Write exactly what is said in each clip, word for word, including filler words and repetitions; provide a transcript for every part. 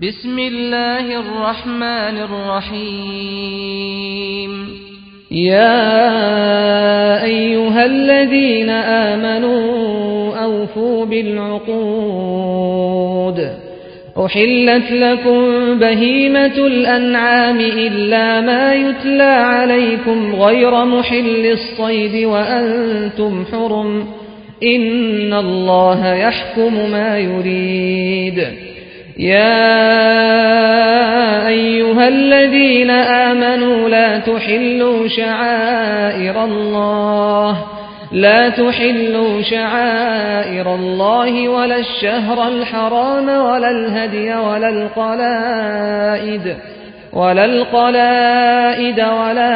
بسم الله الرحمن الرحيم يا أيها الذين آمنوا أوفوا بالعقود أحلت لكم بهيمة الأنعام إلا ما يتلى عليكم غير محل الصيد وأنتم حرم إن الله يحكم ما يريد يا أيها الذين آمنوا لا تحلوا شعائر الله لا تحلوا شعائر الله ولا الشهر الحرام ولا الهدي ولا القلائد ولا القلائد ولا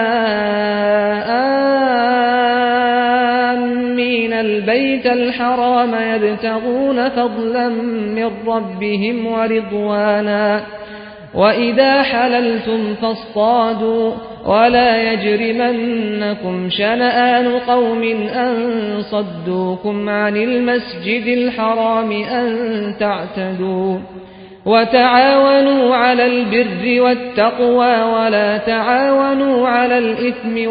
آمين البيت الحرام يبتغون فضلا من ربهم ورضوانا وإذا حللتم فاصطادوا ولا يجرمنكم شنآن قوم أن صدوكم عن المسجد الحرام أن تعتدوا وتعاونوا على البر والتقوى ولا تعاونوا على الإثم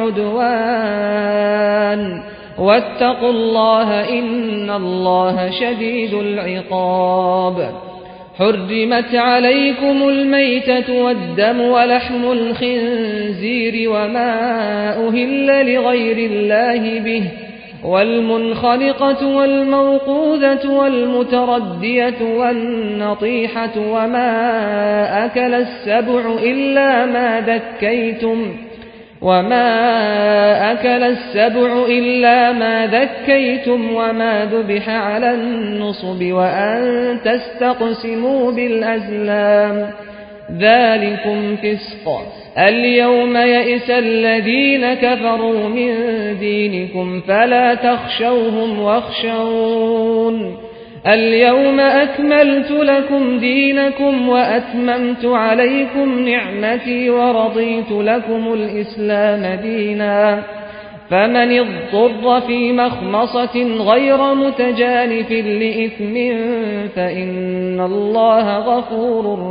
والعدوان واتقوا الله إن الله شديد العقاب حرمت عليكم الميتة والدم ولحم الخنزير وما أهل لغير الله به والمنخلقة والموقوذة والمتردية والنطيحة وما أكل السبع إلا ما ذكيتم وما أكل السبع إلا ما ذكيتم وما ذبح على النصب وأن تستقسموا بالأزلام ذلكم فسق اليوم يئس الذين كفروا من دينكم فلا تخشوهم واخشون اليوم أكملت لكم دينكم وأتممت عليكم نعمتي ورضيت لكم الإسلام دينا فمن اضطر في مخمصة غير متجانف لإثم فإن الله غفور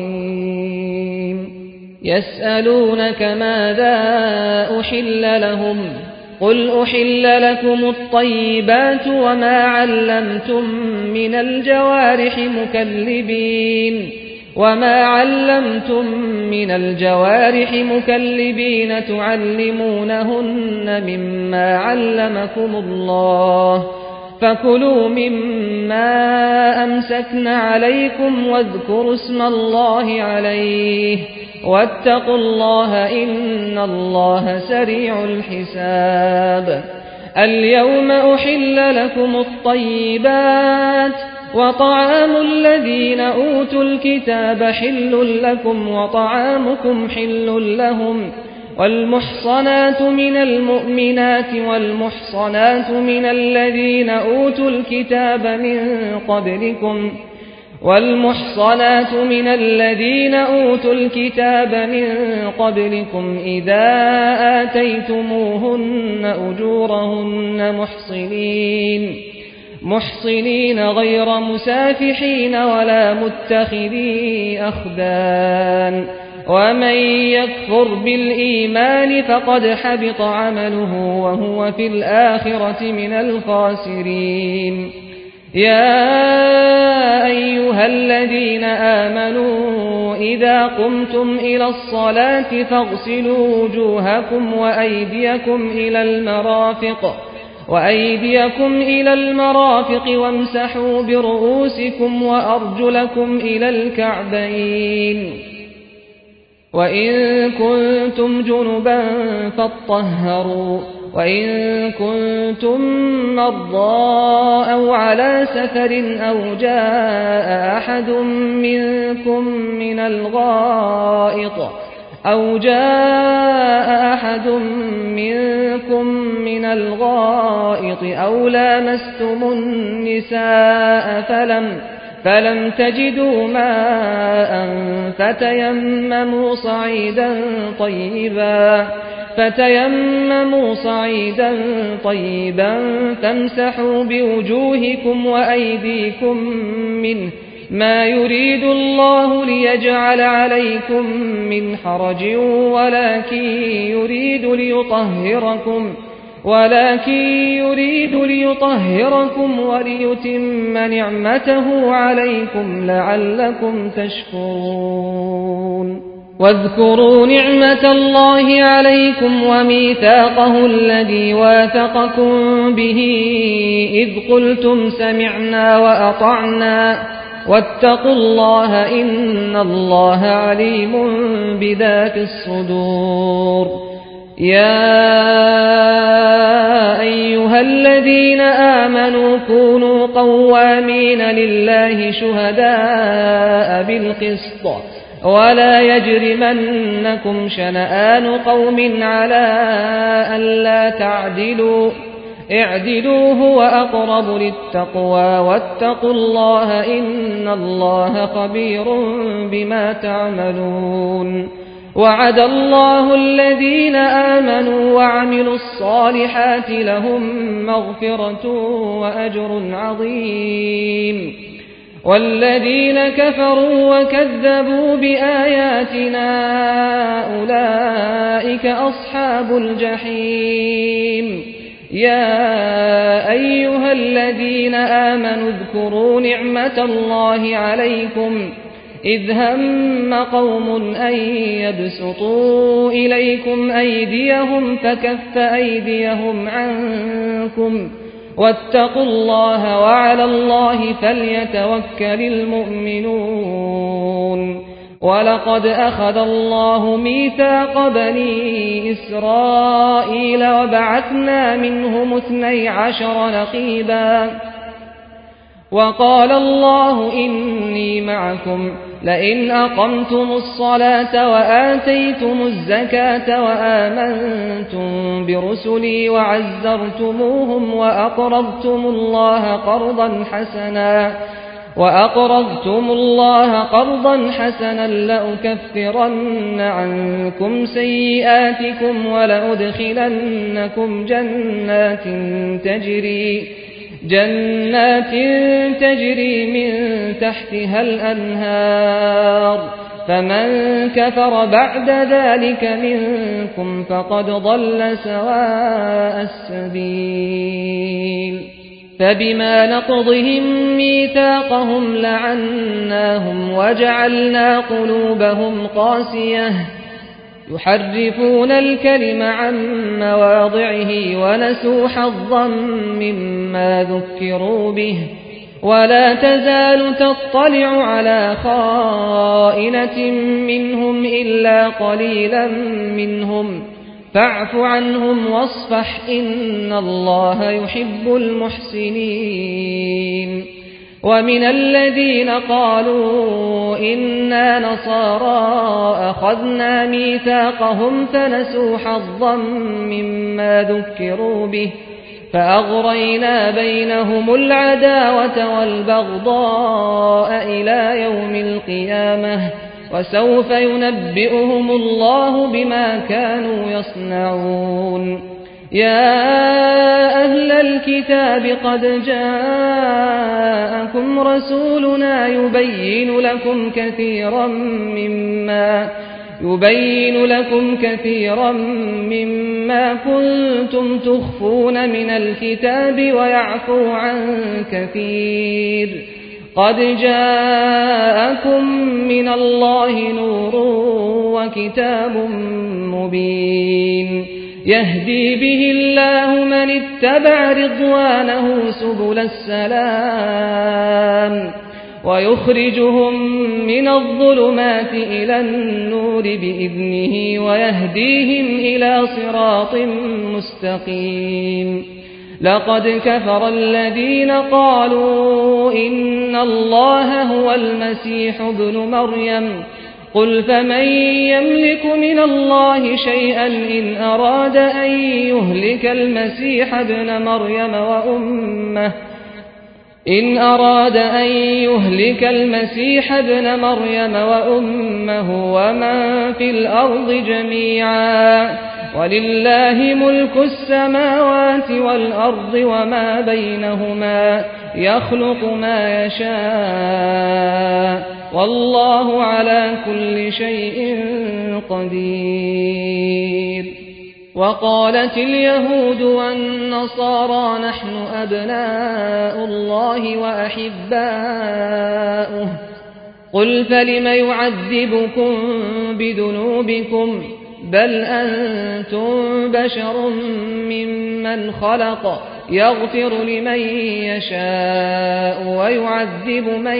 رحيم يسألونك ماذا أحل لهم قل أحل لكم الطيبات وما علمتم من الجوارح مكلبين وما علمتم من الجوارح مكلبين تعلمونهن مما علمكم الله فكلوا مما أمسكن عليكم واذكروا اسم الله عليه واتقوا الله إن الله سريع الحساب اليوم أحل لكم الطيبات وطعام الذين أوتوا الكتاب حل لكم وطعامكم حل لهم والمحصنات من المؤمنات والمحصنات من الذين أوتوا الكتاب من قبلكم والمحصنات من الذين أوتوا الكتاب من قبلكم إذا آتيتموهن أجورهن محصنين محصنين غير مسافحين ولا متخذي أخدان ومن يكفر بالإيمان فقد حبط عمله وهو في الآخرة من الخاسرين يا أيها الذين آمنوا إذا قمتم إلى الصلاة فاغسلوا وجوهكم وأيديكم إلى المرافق وأيديكم إلى المرافق وامسحوا برؤوسكم وأرجلكم إلى الكعبين وإن كنتم جنبا فاطهروا وإن كنتم مرضى أو على سفر أو جاء أحد منكم من الغائط أو جاء أحد منكم من الغائط أو لامستم النساء فلم فلم تجدوا ماء فتيمموا صعيدا طيبا فتيمموا صعيدا طيبا فامسحوا بوجوهكم وأيديكم منه ما يريد الله ليجعل عليكم من حرج ولكن يريد ليطهركم ولكن يريد ليطهركم وليتم نعمته عليكم لعلكم تشكرون واذكروا نعمة الله عليكم وميثاقه الذي واثقكم به إذ قلتم سمعنا وأطعنا واتقوا الله إن الله عليم بذات الصدور يا أيها الذين آمنوا كونوا قوامين لله شهداء بالقسط ولا يجرمنكم شنآن قوم على ألا تعدلوا اعدلوا هو أقرب للتقوى واتقوا الله إن الله خبير بما تعملون وعد الله الذين آمنوا وعملوا الصالحات لهم مغفرة وأجر عظيم والذين كفروا وكذبوا بآياتنا أولئك أصحاب الجحيم يا أيها الذين آمنوا اذكروا نعمة الله عليكم إذ هم قوم أن يبسطوا إليكم أيديهم فكف أيديهم عنكم واتقوا الله وعلى الله فليتوكل المؤمنون ولقد أخذ الله ميثاق بني إسرائيل وبعثنا منهم اثني عشر نقيبا وقال الله إني معكم لئن أقمتم الصلاة وآتيتم الزكاة وآمنتم برسلي وعزرتموهم وأقرضتم الله قرضا حسنا وأقرضتم الله قرضا حسنا لأكفرن عنكم سيئاتكم ولأدخلنكم جنات تجري جنات تجري من تحتها الأنهار فمن كفر بعد ذلك منكم فقد ضل سواء السبيل فبما نقضهم ميثاقهم لعناهم وجعلنا قلوبهم قاسية يحرفون الكلم عن مواضعه ونسوا حظا مما ذكروا به ولا تزال تطلع على خائنة منهم إلا قليلا منهم فاعف عنهم واصفح إن الله يحب المحسنين ومن الذين قالوا إنا نصارى أخذنا ميثاقهم فنسوا حظا مما ذكروا به فأغرينا بينهم العداوة والبغضاء إلى يوم القيامة وسوف ينبئهم الله بما كانوا يصنعون يا أهل الكتاب قد جاءكم رسولنا يبين لكم كثيرا مما يبين لكم كثيرا مما كنتم تخفون من الكتاب ويعفو عن كثير قد جاءكم من الله نور وكتاب مبين يهدي به الله من اتبع رضوانه سبل السلام ويخرجهم من الظلمات إلى النور بإذنه ويهديهم إلى صراط مستقيم لقد كفر الذين قالوا إن الله هو المسيح ابن مريم قل فمن يملك من الله شيئا إن أراد أن يهلك المسيح ابن مريم وأمه إن أراد أن يهلك المسيح ابن مريم وأمه ومن في الأرض جميعا ولله ملك السماوات والأرض وما بينهما يخلق ما يشاء والله على كل شيء قدير. وقالت اليهود والنصارى نحن أبناء الله وأحباؤه قل فلم يعذبكم بذنوبكم بل أنتم بشر ممن خلق يغفر لمن يشاء ويعذب من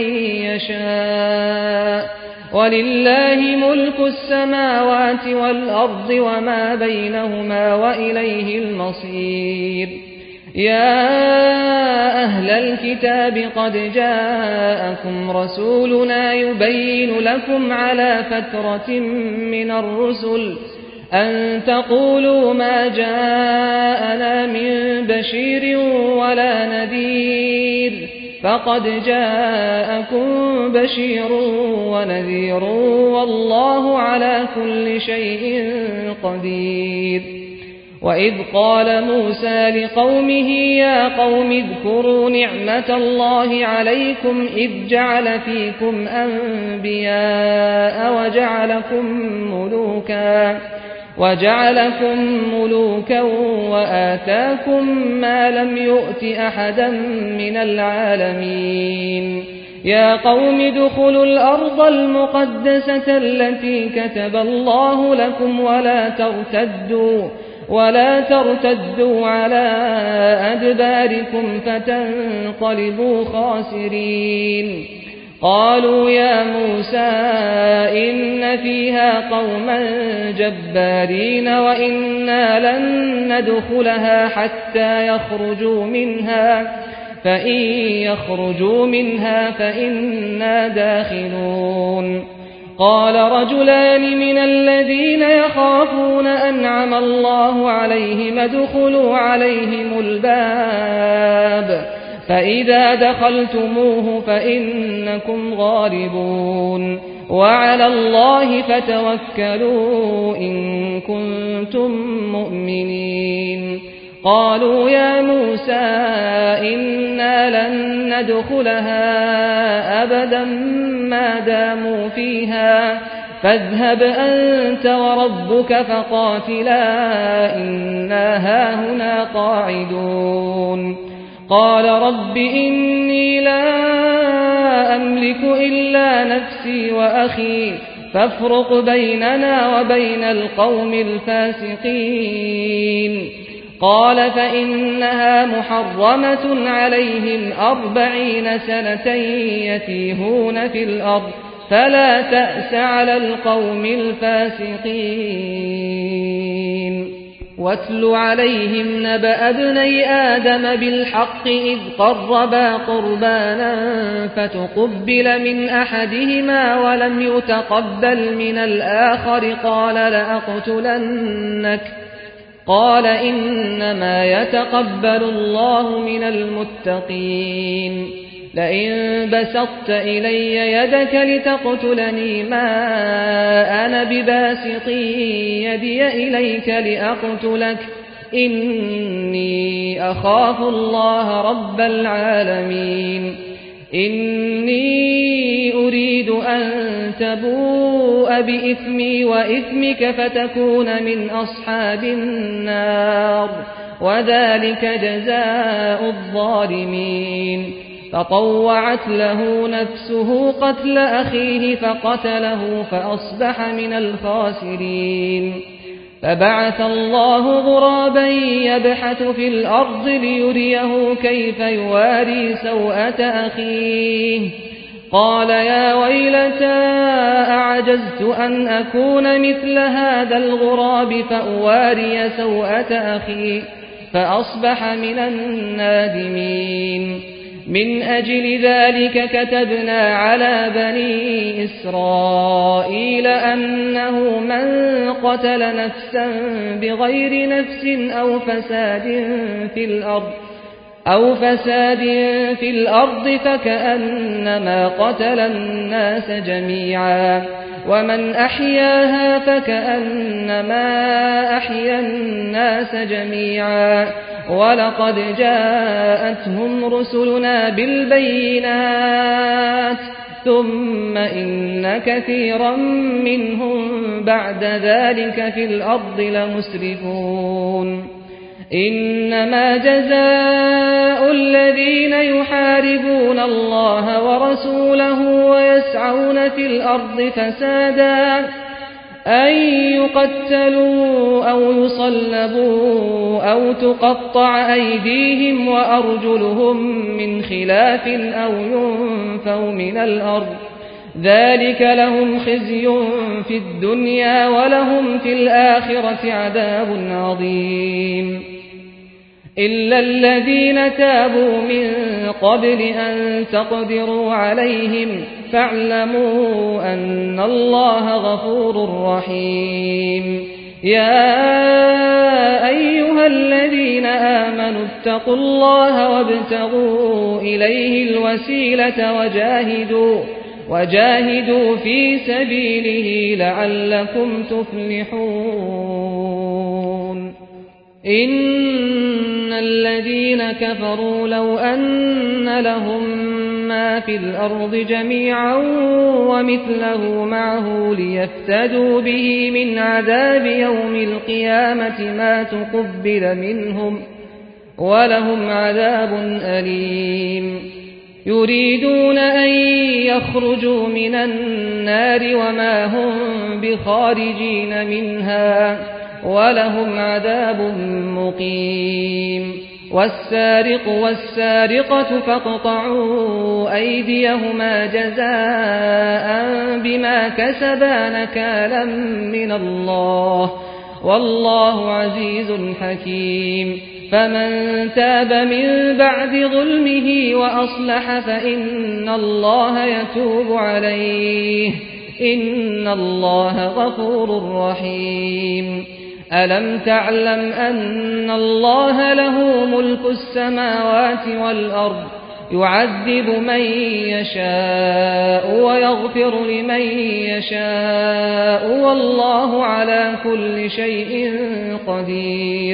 يشاء ولله ملك السماوات والأرض وما بينهما وإليه المصير. يا أهل الكتاب قد جاءكم رسولنا يبين لكم على فترة من الرسل أن تقولوا ما جاءنا من بشير ولا نذير فقد جاءكم بشير ونذير والله على كل شيء قدير. وإذ قال موسى لقومه يا قوم اذكروا نعمة الله عليكم إذ جعل فيكم أنبياء وجعلكم ملوكا وجعلكم ملوكا وآتاكم ما لم يؤت أحدا من العالمين. يا قوم ادخلوا الأرض المقدسة التي كتب الله لكم ولا ترتدوا ولا ترتدوا على أدباركم فتنقلبوا خاسرين. قالوا يا موسى إن فيها قوما جبارين وإنا لن ندخلها حتى يخرجوا منها فإن يخرجوا منها فإنا داخلون. قال رجلان من الذين يخافون أنعم الله عليهم ادخلوا عليهم الباب فإذا دخلتموه فإنكم غالبون وعلى الله فتوكلوا إن كنتم مؤمنين. قالوا يا موسى إنا لن ندخلها أبدا ما داموا فيها فاذهب أنت وربك فقاتلا إنا هاهنا قاعدون. قال رب إني لا أملك إلا نفسي وأخي فافرق بيننا وبين القوم الفاسقين. قال فإنها محرمة عليهم أربعين سنة يتيهون في الأرض فلا تأس على القوم الفاسقين. واتل عليهم نبأ ابني آدم بالحق إذ قربا قربانا فتقبل من أحدهما ولم يتقبل من الآخر قال لأقتلنك قال إنما يتقبل الله من المتقين. لئن بسطت إلي يدك لتقتلني ما أنا بباسط يدي إليك لأقتلك إني أخاف الله رب العالمين. إني أريد أن تبوء بإثمي وإثمك فتكون من أصحاب النار وذلك جزاء الظالمين. فطوعت له نفسه قتل أخيه فقتله فأصبح من الخاسرين. فبعث الله غرابا يبحث في الأرض ليريه كيف يواري سوءة أخيه قال يا ويلتى أعجزت أن أكون مثل هذا الغراب فأواري سوءة أخي فأصبح من النادمين. من أجل ذلك كتبنا على بني إسرائيل أنه من قتل نفسا بغير نفس أو فساد في الأرض أو فساد في الأرض فكأنما قتل الناس جميعا ومن أحياها فكأنما أحيا الناس جميعا ولقد جاءتهم رسلنا بالبينات ثم إن كثيرا منهم بعد ذلك في الأرض لمسرفون إنما جزاء الذين يحاربون الله ورسوله ويسعون في الأرض فسادا أن يقتلوا أو يصلبوا أو تقطع أيديهم وأرجلهم من خلاف أو ينفوا من الأرض ذلك لهم خزي في الدنيا ولهم في الآخرة عذاب عظيم إلا الذين تابوا من قبل أن تقدروا عليهم فاعلموا أن الله غفور رحيم يا أيها الذين آمنوا اتقوا الله وابتغوا إليه الوسيلة وجاهدوا وجاهدوا في سبيله لعلكم تفلحون إن الذين كفروا لو أن لهم ما في الأرض جميعا ومثله معه ليفتدوا به من عذاب يوم القيامة ما تقبل منهم ولهم عذاب أليم يريدون أن يخرجوا من النار وما هم بخارجين منها ولهم عذاب مقيم والسارق والسارقة فاقطعوا أيديهما جزاء بما كسبا نكالا من الله والله عزيز حكيم فمن تاب من بعد ظلمه وأصلح فإن الله يتوب عليه إن الله غفور رحيم ألم تعلم أن الله له ملك السماوات والأرض يعذب من يشاء ويغفر لمن يشاء والله على كل شيء قدير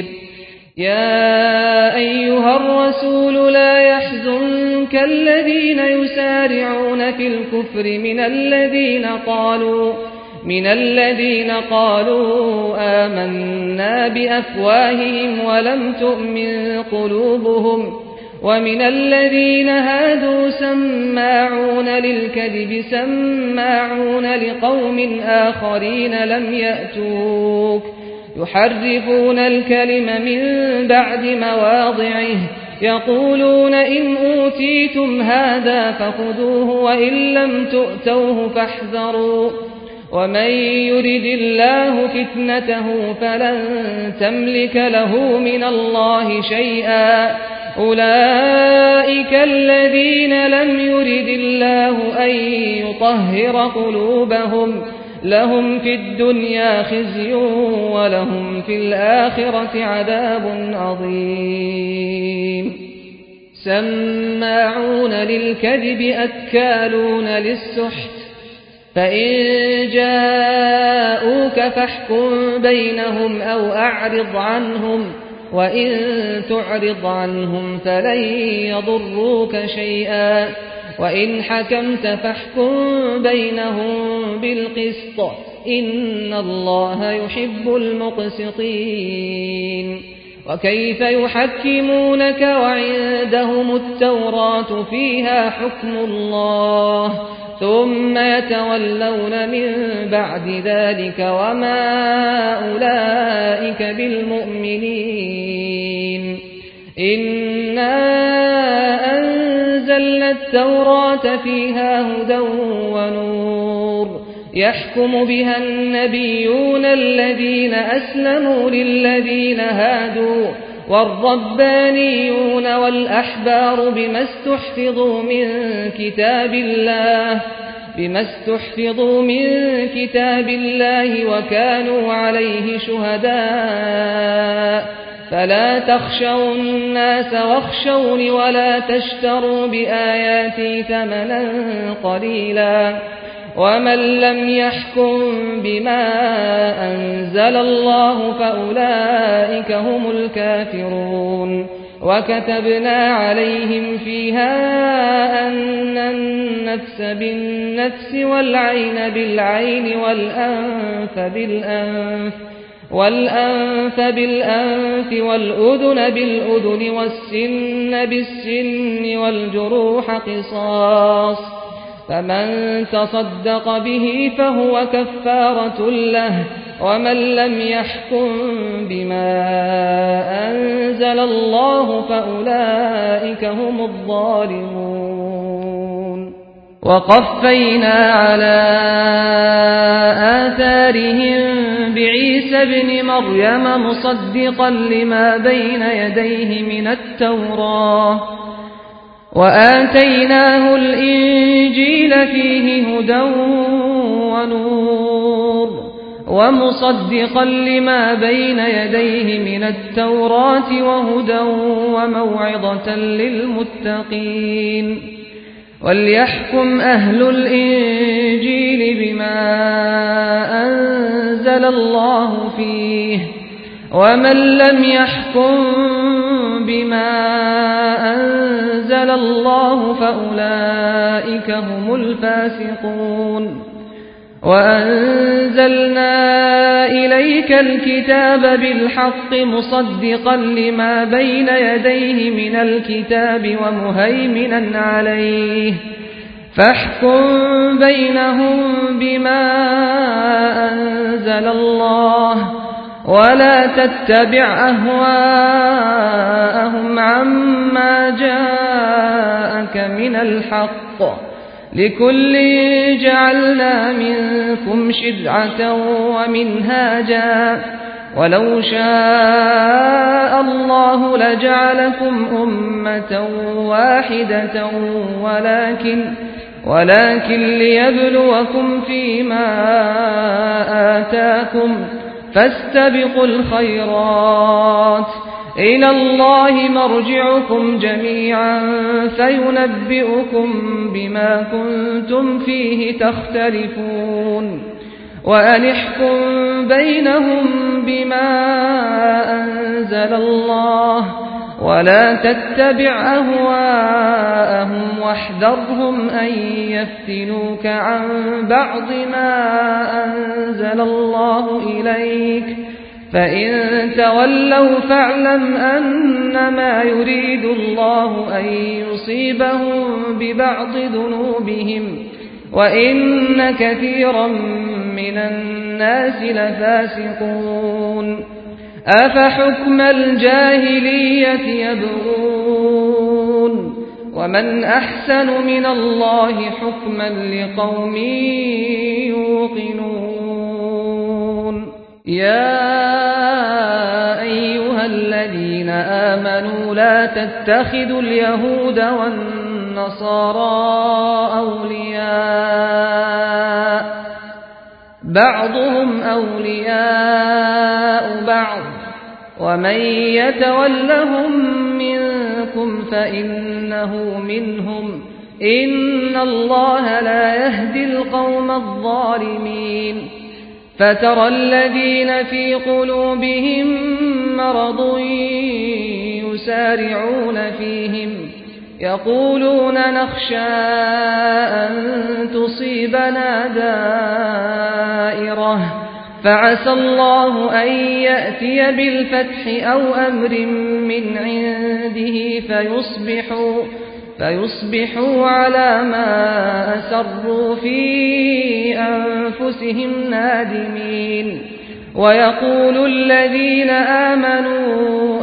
يا أيها الرسول لا يحزنك الذين يسارعون في الكفر من الذين قالوا من الذين قالوا آمنا بأفواههم ولم تؤمن قلوبهم ومن الذين هادوا سماعون للكذب سماعون لقوم آخرين لم يأتوك يحرفون الكلم من بعد مواضعه يقولون إن أوتيتم هذا فخذوه وإن لم تؤتوه فاحذروا ومن يرد الله فتنته فلن تملك له من الله شيئا أولئك الذين لم يرد الله أن يطهر قلوبهم لهم في الدنيا خزي ولهم في الآخرة عذاب عظيم سماعون للكذب أكالون للسحت فإن جاءوك فاحكم بينهم أو أعرض عنهم وإن تعرض عنهم فلن يضروك شيئا وإن حكمت فاحكم بينهم بالقسط إن الله يحب المقسطين وكيف يحكمونك وعندهم التوراة فيها حكم الله ثم يتولون من بعد ذلك وما أولئك بالمؤمنين إنا أنزلنا التوراة فيها هدى ونور يحكم بها النبيون الذين أسلموا للذين هادوا والربانيون والأحبار بما استحفظوا من كتاب الله بما استحفظوا من كتاب الله وكانوا عليه شهداء فلا تخشوا الناس واخشوني ولا تشتروا بآياتي ثمنا قليلا ومن لم يحكم بما أنزل الله فأولئك هم الكافرون وكتبنا عليهم فيها أن النفس بالنفس والعين بالعين والأنف بالأنف والأنف بالأنف والأذن بالأذن والسن بالسن والجروح قصاص فمن تصدق به فهو كفارة له ومن لم يحكم بما أنزل الله فأولئك هم الظالمون وقفينا على آثارهم بعيسى ابن مريم مصدقا لما بين يديه من التوراة وآتيناه الإنجيل فيه هدى ونور ومصدقا لما بين يديه من التوراة وهدى وموعظة للمتقين وليحكم أهل الإنجيل بما أنزل الله فيه ومن لم يحكم بما أنزل الله فأولئك هم الفاسقون وأنزلنا إليك الكتاب بالحق مصدقا لما بين يديه من الكتاب ومهيمنا عليه فاحكم بينهم بما أنزل الله ولا تتبع أهواءهم عما جاءك من الحق لكل جعلنا منكم شرعة ومنهاجا ولو شاء الله لجعلكم أمة واحدة ولكن ولكن ليبلوكم فيما آتاكم فاستبقوا الخيرات إلى الله مرجعكم جميعا فينبئكم بما كنتم فيه تختلفون وأن احكم بينهم بما أنزل الله ولا تتبع أهواءهم واحذرهم أن يفتنوك عن بعض ما أنزل الله إليك فإن تولوا فاعلم أنما يريد الله أن يصيبهم ببعض ذنوبهم وإن كثيرا من الناس لفاسقون أفحكم الجاهلية يبغون ومن أحسن من الله حكما لقوم يوقنون يا أيها الذين آمنوا لا تتخذوا اليهود والنصارى أولياء بعضهم أولياء بعض ومن يتولهم منكم فإنه منهم إن الله لا يهدي القوم الظالمين فترى الذين في قلوبهم مرض يسارعون فيهم يقولون نخشى أن تصيبنا دائرة فعسى الله أن يأتي بالفتح أو أمر من عنده فيصبحوا, فيصبحوا على ما أسروا في أنفسهم نادمين ويقول الذين آمنوا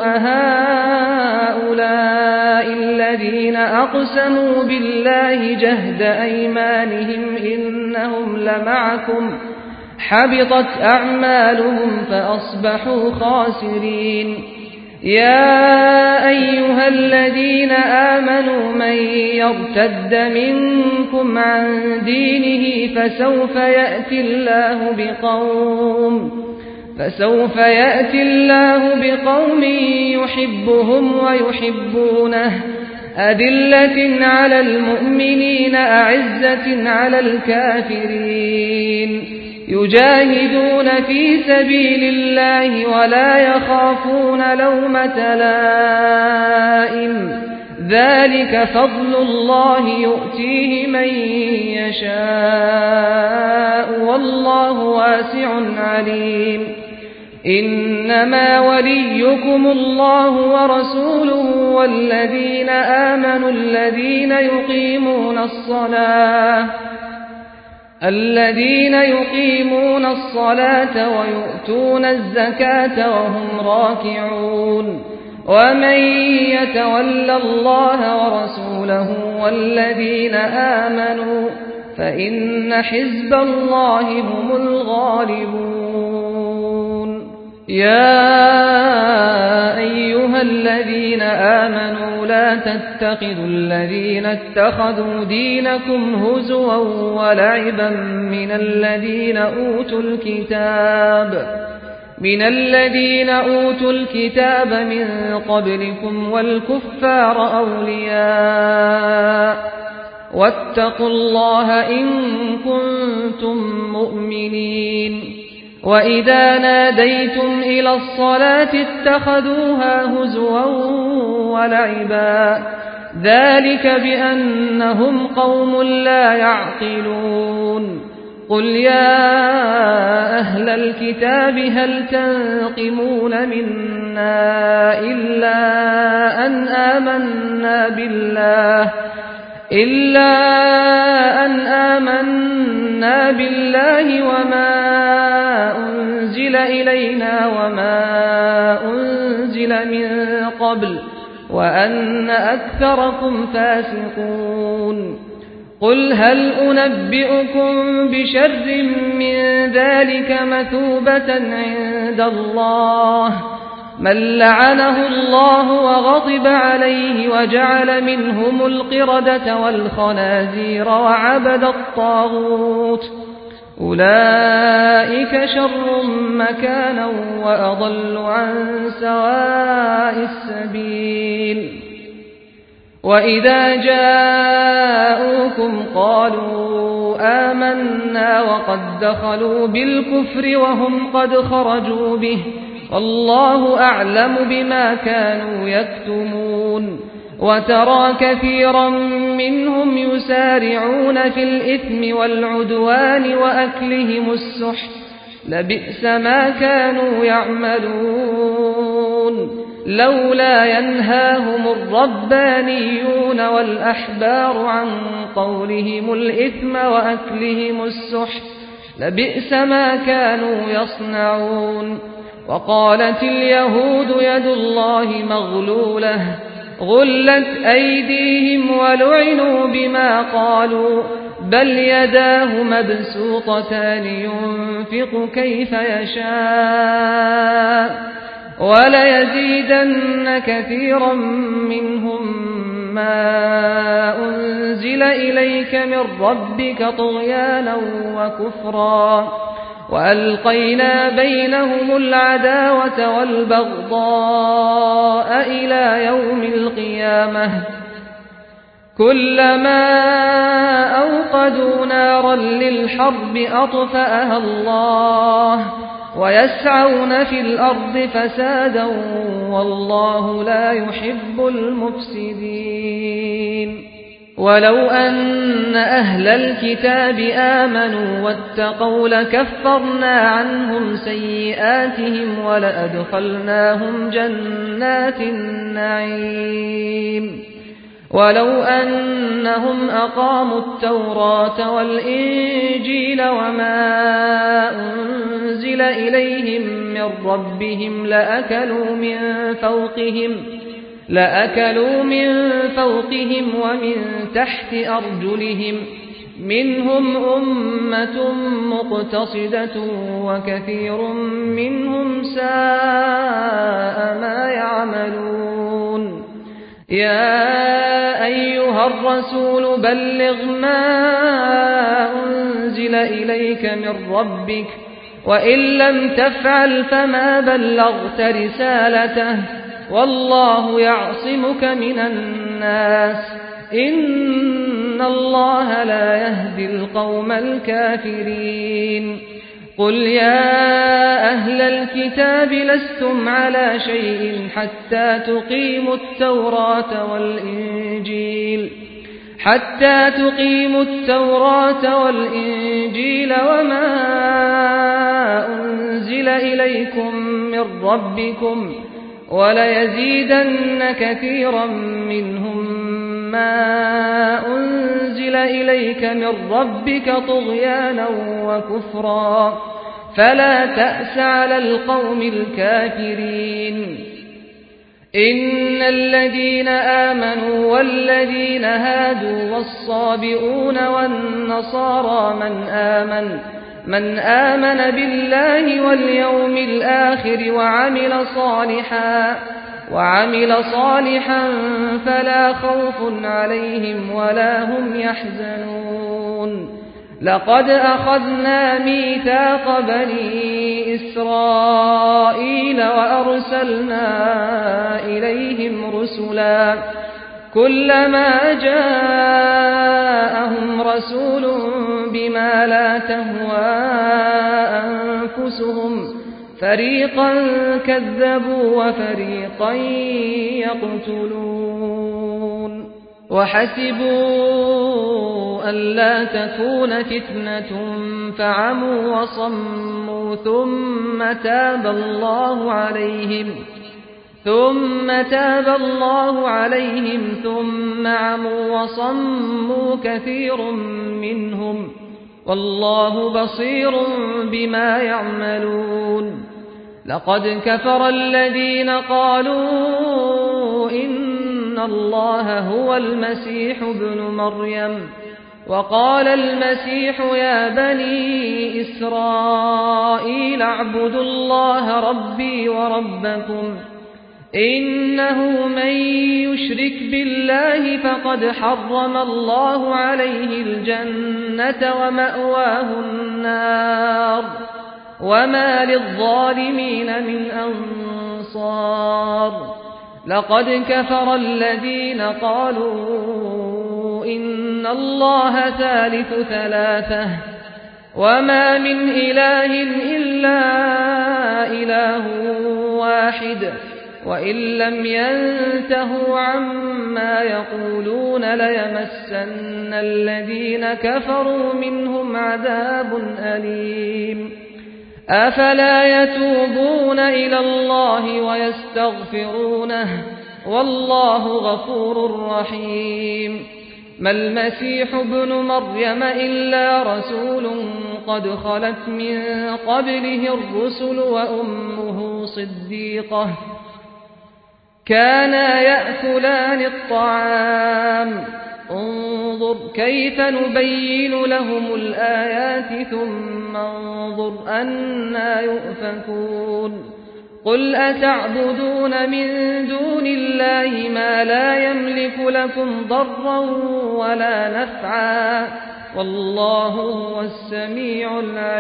أهؤلاء الذين أقسموا بالله جهد أيمانهم إنهم لمعكم حبطت أعمالهم فأصبحوا خاسرين يا أيها الذين آمنوا من يرتد منكم عن دينه فسوف يأتي الله بقوم فسوف يأتي الله بقوم يحبهم ويحبونه أذلة على المؤمنين أعزة على الكافرين يجاهدون في سبيل الله ولا يخافون لومة لائم ذلك فضل الله يؤتيه من يشاء والله واسع عليم إنما وليكم الله ورسوله والذين آمنوا الذين يقيمون الصلاة الذين يقيمون الصلاة ويؤتون الزكاة وهم راكعون ومن يتول الله ورسوله والذين آمنوا فإن حزب الله هم الغالبون يا أيها الذين آمنوا لا تتخذوا الذين اتخذوا دينكم هزوا ولعبا من الذين أوتوا الكتاب من الذين أوتوا الكتاب من قبلكم والكفار أولياء واتقوا الله إن كنتم مؤمنين وإذا ناديتم إلى الصلاة اتخذوها هزوا ولعبا ذلك بأنهم قوم لا يعقلون قل يا أهل الكتاب هل تنقمون منا إلا أن آمنا بالله إلا أن آمنا بالله وما أنزل إلينا وما أنزل من قبل وأن أكثركم فاسقون قل هل أنبئكم بشر من ذلك مثوبة عند الله من لعنه الله وغضب عليه وجعل منهم القردة والخنازير وعبد الطاغوت أولئك شر مكانا وأضل عن سواء السبيل وإذا جاءوكم قالوا آمنا وقد دخلوا بالكفر وهم قد خرجوا به والله أعلم بما كانوا يكتمون وترى كثيرا منهم يسارعون في الإثم والعدوان وأكلهم السحت لبئس ما كانوا يعملون لولا ينهاهم الربانيون والأحبار عن قولهم الإثم وأكلهم السحت لبئس ما كانوا يصنعون وقالت اليهود يد الله مغلولة غلت أيديهم ولعنوا بما قالوا بل يداه مبسوطتان ينفق كيف يشاء وليزيدن كثيرا منهم ما أنزل إليك من ربك طغيانا وكفرا وألقينا بينهم العداوة والبغضاء إلى يوم القيامة كلما أوقدوا نارا للحرب أطفأها الله ويسعون في الأرض فسادا والله لا يحب المفسدين ولو أن أهل الكتاب آمنوا واتقوا لكفرنا عنهم سيئاتهم ولأدخلناهم جنات النعيم ولو أنهم أقاموا التوراة والإنجيل وما أنزل إليهم من ربهم لأكلوا من فوقهم لأكلوا من فوقهم ومن تحت أرجلهم منهم أمة مقتصدة وكثير منهم ساء ما يعملون يا أيها الرسول بلغ ما أنزل إليك من ربك وإن لم تفعل فما بلغت رسالته والله يعصمك من الناس إن الله لا يهدي القوم الكافرين قل يا أهل الكتاب لستم على شيء حتى تقيموا التوراة والإنجيل حتى تقيموا التوراة والإنجيل وما أنزل إليكم من ربكم وليزيدن كثيرا منهم ما أنزل إليك من ربك طغيانا وكفرا فلا تأس على القوم الكافرين إن الذين آمنوا والذين هادوا والصابئون والنصارى من آمن من آمن بالله واليوم الآخر وعمل صالحا وعمل صالحا فلا خوف عليهم ولا هم يحزنون لقد أخذنا ميثاق بني إسرائيل وأرسلنا إليهم رسلا كلما جاءهم رسول بما لا تهوى أنفسهم فريقا كذبوا وفريقا يقتلون وحسبوا ألا تكون فتنة فعموا وصموا ثم تاب الله عليهم ثم تاب الله عليهم ثم عموا وصموا كثير منهم والله بصير بما يعملون لقد كفر الذين قالوا إن الله هو المسيح ابن مريم وقال المسيح يا بني إسرائيل اعبدوا الله ربي وربكم إنه من يشرك بالله فقد حرم الله عليه الجنة ومأواه النار وما للظالمين من أنصار لقد كفر الذين قالوا إن الله ثالث ثلاثة وما من إله إلا إله واحد وإن لم ينتهوا عما يقولون ليمسن الذين كفروا منهم عذاب أليم أفلا يتوبون إلى الله ويستغفرونه والله غفور رحيم ما المسيح ابن مريم إلا رسول قد خلت من قبله الرسل وأمه صديقة كانا يأكلان الطعام انظر كيف نبين لهم الآيات ثم انظر أنا يؤفكون قل أتعبدون من دون الله ما لا يملك لكم ضرا ولا نفعا والله هو السميع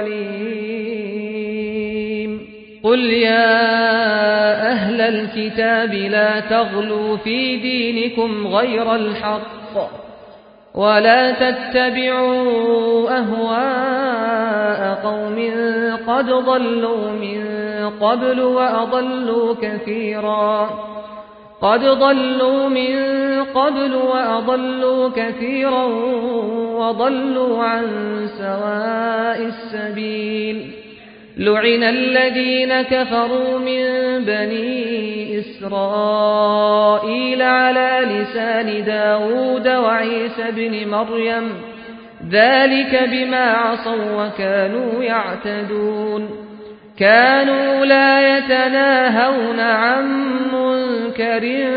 العليم قل يا أهل الكتاب لا تغلوا في دينكم غير الحق ولا تتبعوا أهواء قوم قد ضلوا من قبل وأضلوا كثيرا قد ضلوا من قبل وأضلوا كثيرا وضلوا عن سواء السبيل لعن الذين كفروا من بني إسرائيل على لسان داود وعيسى بن مريم ذلك بما عصوا وكانوا يعتدون كانوا لا يتناهون عن منكر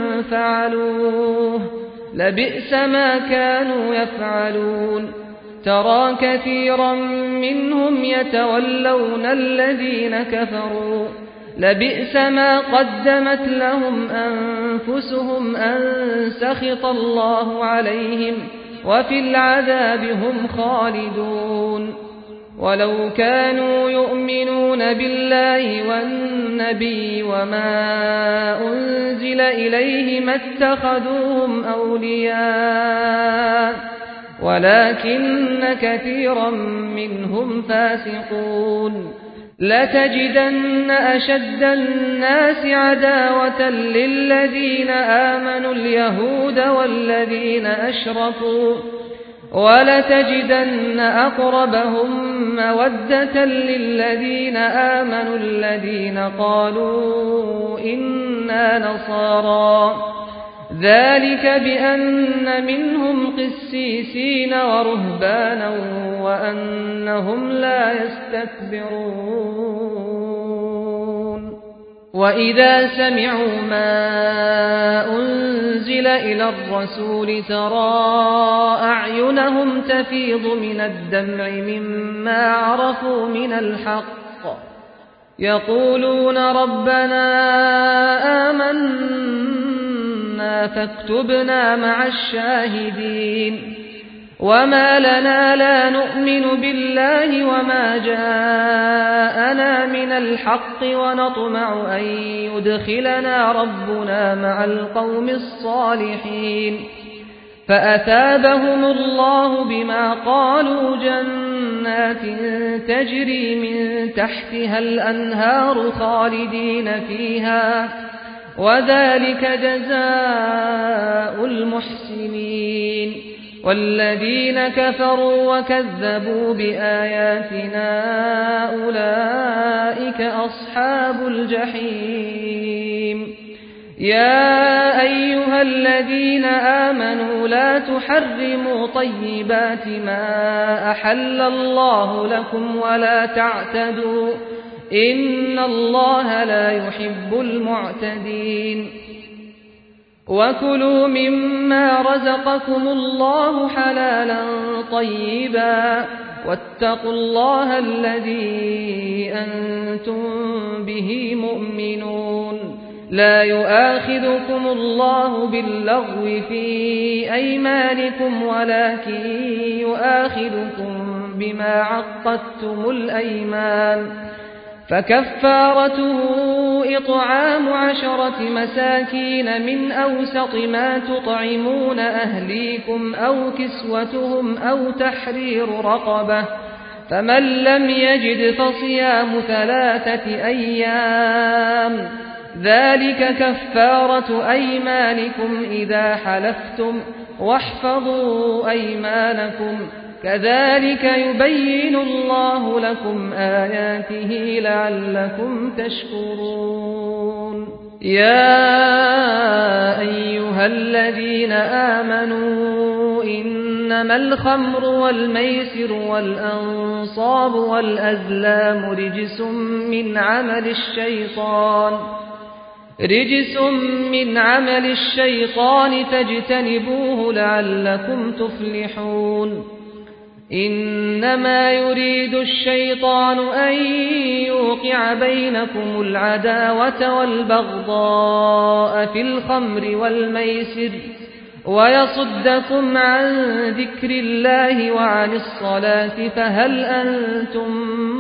فعلوه لبئس ما كانوا يفعلون ترى كثيرا منهم يتولون الذين كفروا لبئس ما قدمت لهم أنفسهم أن سخط الله عليهم وفي العذاب هم خالدون ولو كانوا يؤمنون بالله والنبي وما أنزل إليه ما اتخذوهم أولياء ولكن كثيرا منهم فاسقون لتجدن أشد الناس عداوة للذين آمنوا اليهود والذين أشركوا ولتجدن أقربهم مودة للذين آمنوا الذين قالوا إنا نصارى ذلك بأن منهم قسيسين ورهبانا وأنهم لا يستكبرون وإذا سمعوا ما أنزل إلى الرسول ترى أعينهم تفيض من الدمع مما عرفوا من الحق يقولون ربنا آمنا فاكتبنا مع الشاهدين وما لنا لا نؤمن بالله وما جاءنا من الحق ونطمع أن يدخلنا ربنا مع القوم الصالحين فأثابهم الله بما قالوا جنات تجري من تحتها الأنهار خالدين فيها وذلك جزاء المحسنين والذين كفروا وكذبوا بآياتنا أولئك أصحاب الجحيم يا أيها الذين آمنوا لا تحرموا طيبات ما أحل الله لكم ولا تعتدوا إن الله لا يحب المعتدين وكلوا مما رزقكم الله حلالا طيبا واتقوا الله الذي أنتم به مؤمنون لا يؤاخذكم الله باللغو في أيمانكم ولكن يؤاخذكم بما عقدتم الأيمان فكفارته إطعام عشرة مساكين من أوسط ما تطعمون أهليكم أو كسوتهم أو تحرير رقبة فمن لم يجد فصيام ثلاثة أيام ذلك كفارة أيمانكم إذا حلفتم واحفظوا أيمانكم كذلك يبين الله لكم آياته لعلكم تشكرون يا أيها الذين آمنوا إنما الخمر والميسر والأنصاب والأزلام رجس من عمل الشيطان رجس من عمل الشيطان فاجتنبوه لعلكم تفلحون إنما يريد الشيطان أن يوقع بينكم العداوة والبغضاء في الخمر والميسر ويصدكم عن ذكر الله وعن الصلاة فهل أنتم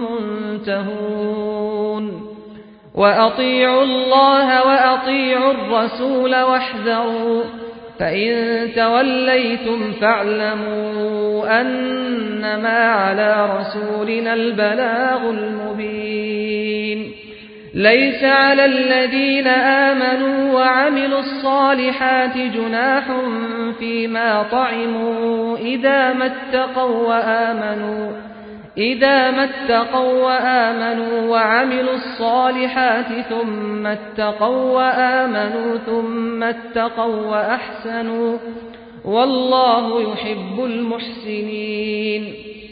منتهون وأطيعوا الله وأطيعوا الرسول واحذروا فإن توليتم فاعلموا أنما على رسولنا البلاغ المبين ليس على الذين آمنوا وعملوا الصالحات جناح فيما طعموا إذا ما اتقوا وآمنوا إذا ما اتقوا وآمنوا وعملوا الصالحات ثم اتقوا وآمنوا ثم اتقوا وأحسنوا والله يحب المحسنين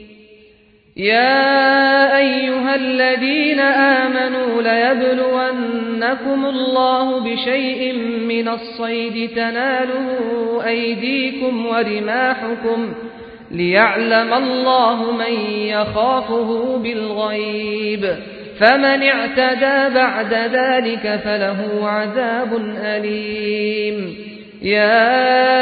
يا أيها الذين آمنوا ليبلونكم الله بشيء من الصيد تناله أيديكم ورماحكم ليعلم الله من يخافه بالغيب فمن اعتدى بعد ذلك فله عذاب أليم يا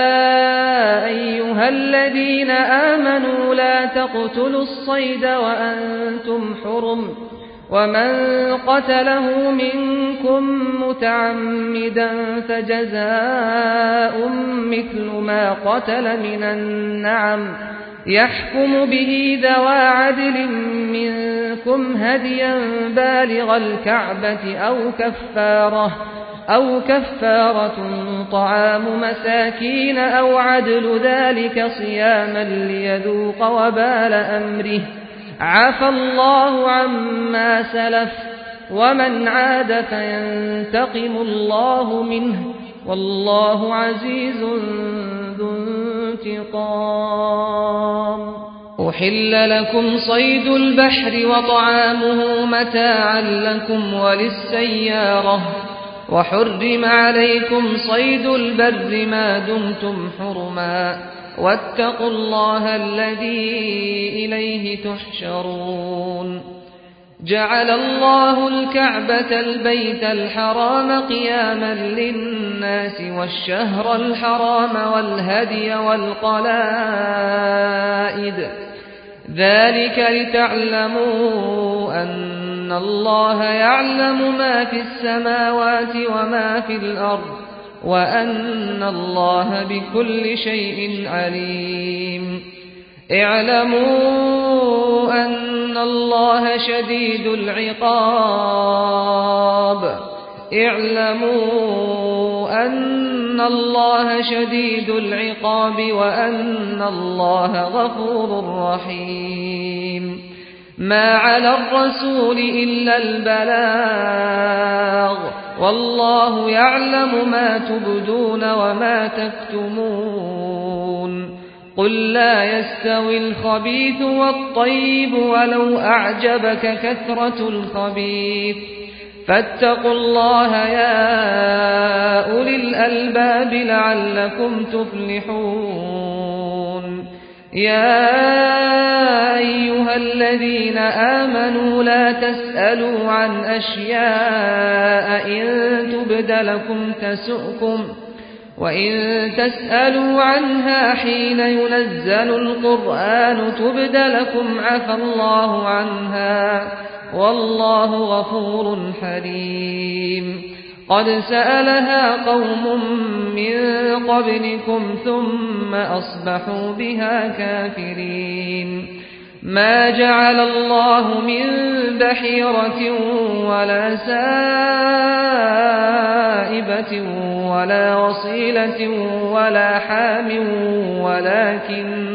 أيها الذين آمنوا لا تقتلوا الصيد وأنتم حرم ومن قتله منكم متعمدا فجزاء مثل ما قتل من النعم يحكم به ذوى عدل منكم هديا بالغ الكعبة أو كفارة أو كفارة طعام مساكين أو عدل ذلك صياما ليذوق وبال أمره عفى الله عما سلف ومن عاد فينتقم الله منه والله عزيز ذو انتقام. أحل لكم صيد البحر وطعامه متاعا لكم وللسيارة وحرم عليكم صيد البر ما دمتم حرما واتقوا الله الذي إليه تحشرون. جعل الله الكعبة البيت الحرام قياما للناس والشهر الحرام والهدي والقلائد ذلك لتعلموا أن الله يعلم ما في السماوات وما في الأرض وأن الله بكل شيء عليم. اعلموا أن الله شديد العقاب اعلموا أن الله شديد العقاب وأن الله غفور رحيم. ما على الرسول إلا البلاغ والله يعلم ما تبدون وما تكتمون. قل لا يستوي الخبيث والطيب ولو أعجبك كثرة الخبيث فاتقوا الله يا أولي الألباب لعلكم تفلحون. يا أيها الذين آمنوا لا تسألوا عن أشياء إن تبد لكم تسؤكم وإن تسألوا عنها حين ينزل القرآن تبد لكم عفى الله عنها والله غفور حليم. قد سألها قوم من قبلكم ثم أصبحوا بها كافرين. ما جعل الله من بحيرة ولا سائبة ولا وصيلة ولا حام ولكن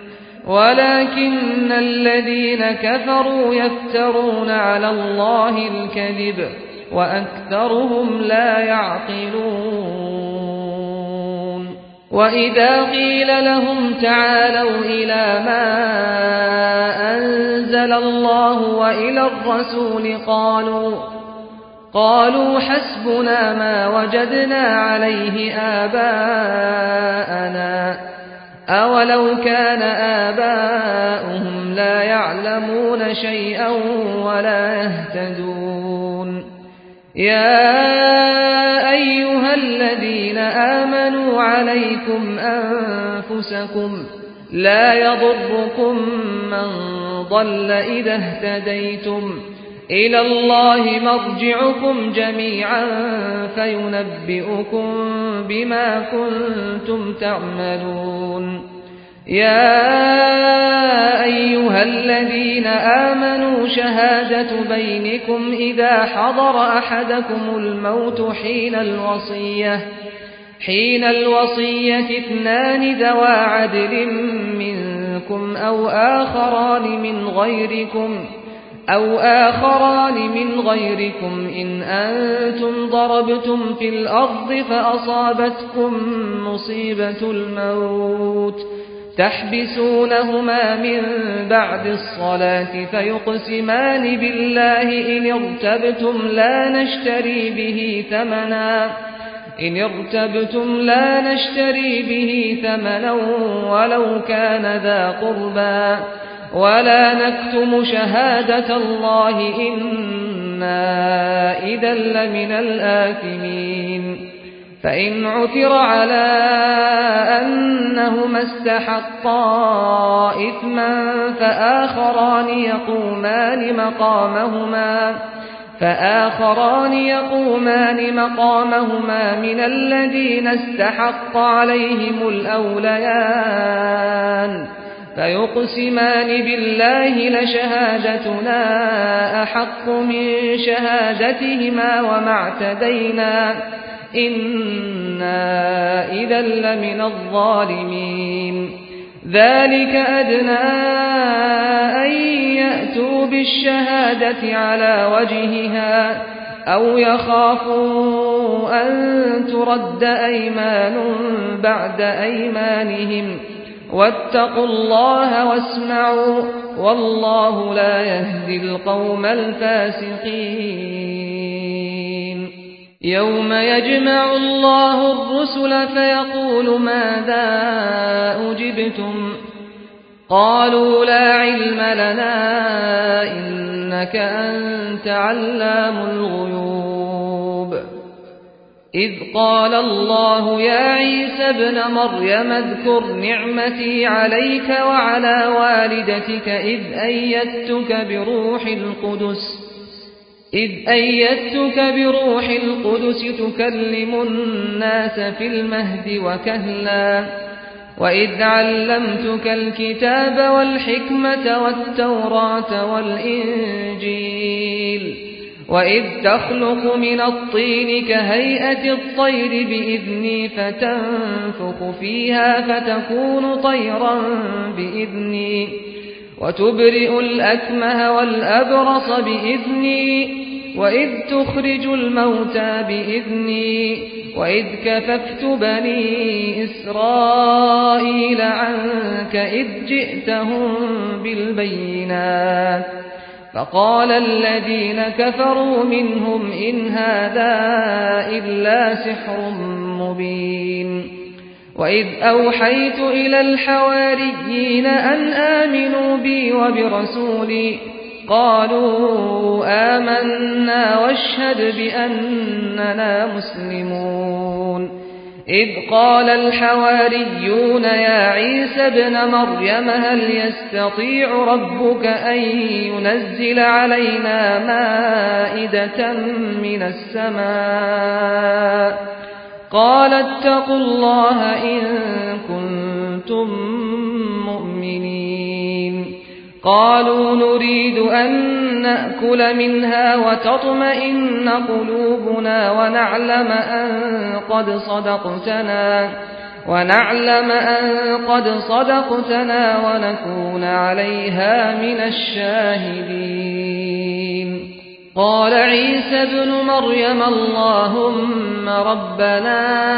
ولكن الذين كفروا يفترون على الله الكذب وأكثرهم لا يعقلون. وإذا قيل لهم تعالوا إلى ما أنزل الله وإلى الرسول قالوا قالوا حسبنا ما وجدنا عليه آباءنا أولو كان آباؤهم لا يعلمون شيئا ولا يهتدون. يا أيها الذين آمنوا عليكم أنفسكم لا يضركم من ضل إذا اهتديتم إلى الله مرجعكم جميعا فينبئكم بما كنتم تعملون. يا أيها الذين آمنوا شهادة بينكم إذا حضر أحدكم الموت حين الوصية حين الوصية اثنان ذوى عدل منكم أو آخران من غيركم أو آخران من غيركم إن أنتم ضربتم في الأرض فأصابتكم مصيبة الموت تحبسونهما من بعد الصلاة فيقسمان بالله إن ارتبتم لا نشتري به ثمنا إن ارتبتم لا نشتري به ثمنا ولو كان ذا قربى ولا نكتم شهادة الله إنا إذا لمن الآثمين. فإن عثر على أنهما استحقا إثما فآخران يقومان مقامهما فآخران يقومان مقامهما من الذين استحق عليهم الأوليان فيقسمان بالله لشهادتنا أحق من شهادتهما وما اعتدينا إنا إذا لمن الظالمين ذلك أدنى أن يأتوا بالشهادة على وجهها أو يخافوا أن ترد أيمان بعد أيمانهم واتقوا الله واسمعوا والله لا يهدي القوم الفاسقين يوم يجمع الله الرسل فيقول ماذا أجبتم قالوا لا علم لنا إنك أنت علام الغيوب إذ قال الله يا عيسى ابن مريم اذكر نعمتي عليك وعلى والدتك إذ أيدتك بروح القدس إذ أيدتك بروح القدس تكلم الناس في المهد وكهلا وإذ علمتك الكتاب والحكمة والتوراة والإنجيل وإذ تخلق من الطين كهيئة الطير بإذني فتنفخ فيها فتكون طيرا بإذني وتبرئ الأكمه والأبرص بإذني وإذ تخرج الموتى بإذني وإذ كففت بني إسرائيل عنك إذ جئتهم بالبينات فقال الذين كفروا منهم إن هذا إلا سحر مبين وإذ أوحيت إلى الحواريين أن آمنوا بي وبرسولي قالوا آمنا واشهد بأننا مسلمون إذ قال الحواريون يا عيسى ابن مريم هل يستطيع ربك أن ينزل علينا مائدة من السماء قال اتقوا الله إن كنتم مؤمنين قالوا نريد أن نأكل منها وتطمئن قلوبنا ونعلم أن قد صدقتنا ونعلم أن قد صدقتنا ونكون عليها من الشاهدين قال عيسى ابن مريم اللهم ربنا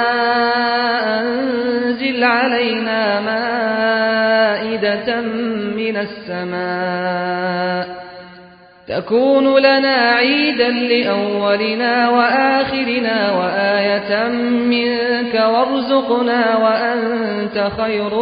أنزل علينا مائدة من السماء تكون لنا عيدا لأولنا وآخرنا وآية منك وارزقنا وأنت خير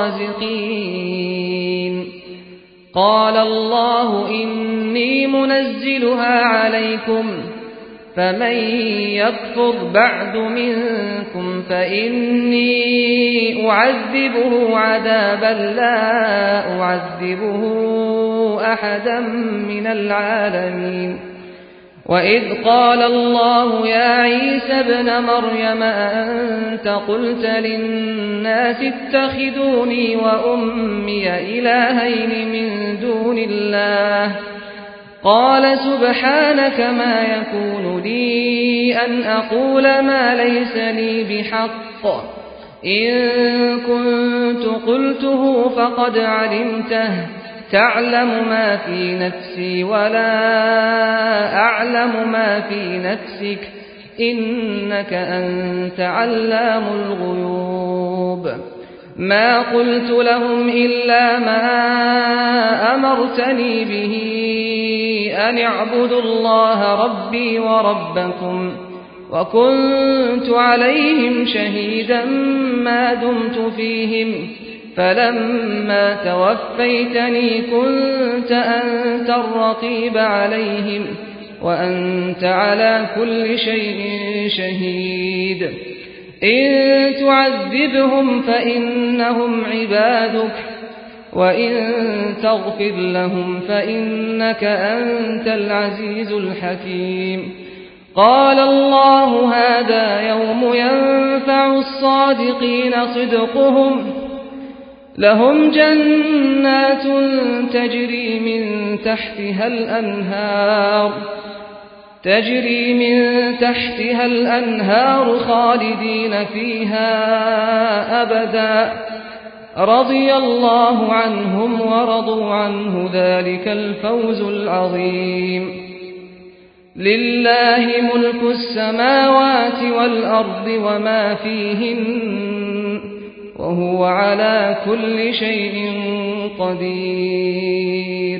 الرازقين قال الله إني منزلها عليكم فمن يكفر بعد منكم فإني أعذبه عذابا لا أعذبه أحدا من العالمين وإذ قال الله يا عيسى ابن مريم أأنت قلت للناس اتخذوني وأمي إلهين من دون الله قال سبحانك ما يكون لي أن أقول ما ليس لي بحق إن كنت قلته فقد علمته تعلم ما في نفسي ولا أعلم ما في نفسك إنك أنت علام الغيوب ما قلت لهم إلا ما أمرتني به أن اعبدوا الله ربي وربكم وكنت عليهم شهيدا ما دمت فيهم فلما توفيتني كنت أنت الرقيب عليهم وأنت على كل شيء شهيد إن تعذبهم فإنهم عبادك وإن تغفر لهم فإنك أنت العزيز الحكيم قال الله هذا يوم ينفع الصادقين صدقهم لهم جنات تجري من تحتها الأنهار تجري من تحتها الأنهار خالدين فيها أبدا رضي الله عنهم ورضوا عنه ذلك الفوز العظيم لله ملك السماوات والأرض وما فيهن وهو على كل شيء قدير